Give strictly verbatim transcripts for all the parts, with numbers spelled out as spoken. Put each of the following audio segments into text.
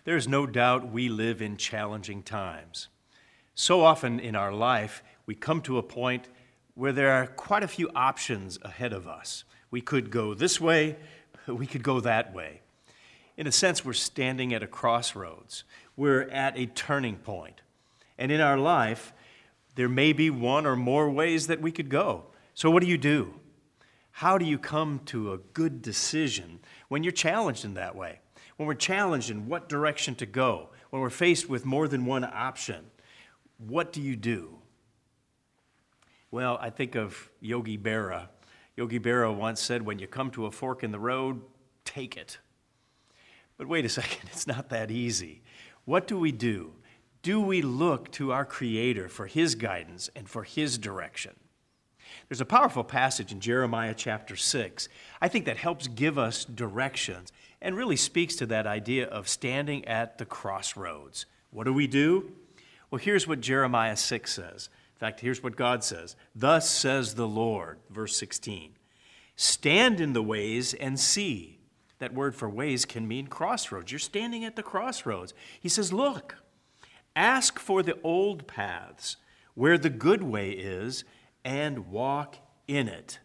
There's no doubt we live in challenging times. So often in our life, we come to a point where there are quite a few options ahead of us. We could go this way, we could go that way. In a sense, we're standing at a crossroads. We're at a turning point. And in our life, there may be one or more ways that we could go. So what do you do? How do you come to a good decision when you're challenged in that way? When we're challenged in what direction to go, when we're faced with more than one option, what do you do? Well, I think of Yogi Berra. Yogi Berra once said, when you come to a fork in the road, take it. But wait a second, it's not that easy. What do we do? Do we look to our Creator for His guidance and for His direction? There's a powerful passage in Jeremiah chapter six, I think, that helps give us directions and really speaks to that idea of standing at the crossroads. What do we do? Well, here's what Jeremiah six says. In fact, here's what God says. Thus says the Lord, verse sixteen, stand in the ways and see. That word for ways can mean crossroads. You're standing at the crossroads. He says, look, ask for the old paths where the good way is and walk in it.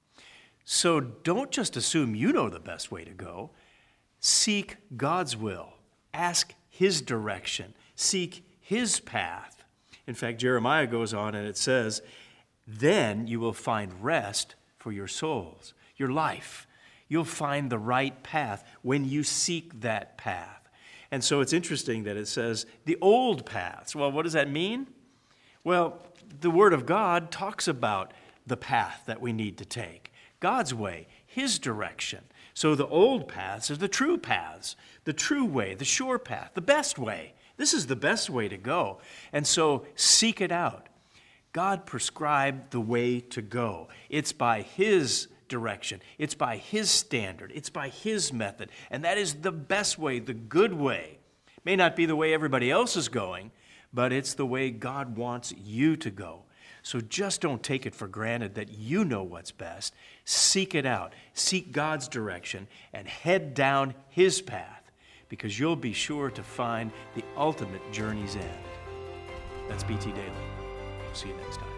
So don't just assume you know the best way to go. Seek God's will. Ask His direction. Seek His path. In fact, Jeremiah goes on and it says, then you will find rest for your souls, your life. You'll find the right path when you seek that path. And so it's interesting that it says the old paths. Well, what does that mean? Well, the Word of God talks about the path that we need to take. God's way, His direction. So the old paths are the true paths, the true way, the sure path, the best way. This is the best way to go. And so seek it out. God prescribed the way to go. It's by His direction. It's by His standard. It's by His method. And that is the best way, the good way. It may not be the way everybody else is going, but it's the way God wants you to go. So just don't take it for granted that you know what's best. Seek it out. Seek God's direction and head down His path, because you'll be sure to find the ultimate journey's end. That's B T Daily. See you next time.